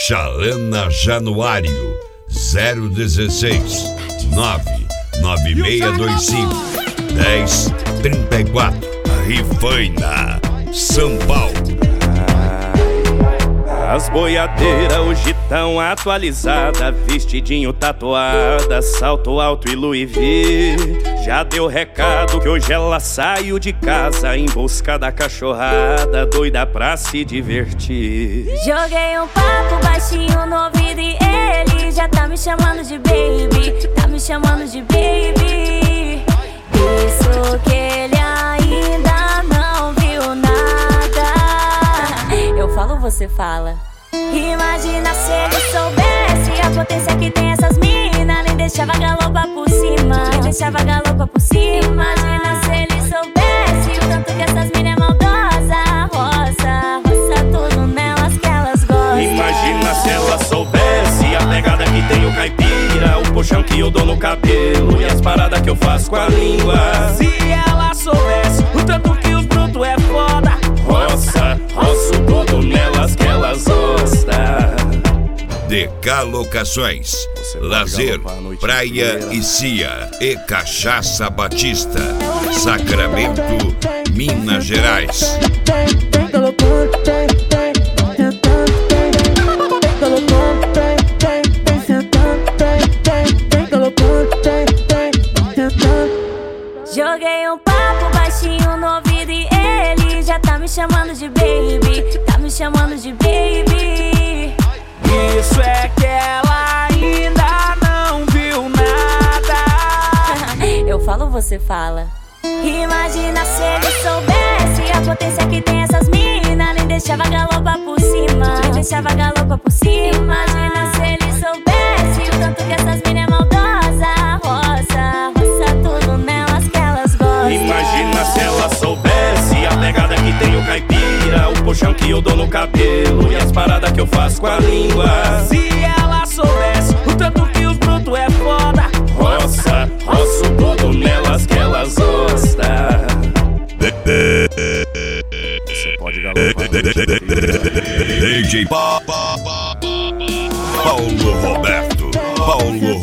Xalana Januário 016 99625 1034 Rifaina, São Paulo. As boiadeiras hoje tão atualizadas, vestidinho tatuada, salto alto e Louis V. Já deu recado que hoje ela saiu de casa em busca da cachorrada, doida pra se divertir. Joguei um papo baixinho no ouvido e ele já tá me chamando de baby, tá me chamando de baby. Isso que ele ainda não viu nada. Eu falo, você fala. Imagina se ele soubesse a potência que tem essas minas, nem deixava galopa por cima, nem deixava galopa por cima. Imagina se ele soubesse o tanto que essas minas é maldosa, roça tudo nelas que elas gostam. Imagina se ela soubesse a pegada que tem o caipira, o puxão que eu dou no cabelo e as paradas que eu faço com a língua. Se ela soubesse o tanto que os brutos é foda, roço tudo nelas que elas gostam. DK Locações, lazer, praia e cia e cachaça Batista, Sacramento, Minas Gerais. Joguei um papo baixinho no ouvido e ele já tá me chamando de baby, tá me chamando de baby. Isso é que ela ainda não viu nada. Eu falo, você fala. Imagina se ele soubesse a potência que tem essas minas, nem deixava galopa por cima, nem deixava galopa por cima. Imagina se ele soubesse o tanto que essas minas é maldosa, roça tudo nelas que elas gostam. Imagina se ela soubesse a pegada que tem o caipira, o puxão que eu dou no cabelo e as paradas que eu faço com a língua. Se ela soubesse o tanto que os brutos é foda, roço tudo nelas que elas gostam. Você pode galopar. DJ Paulo Roberto.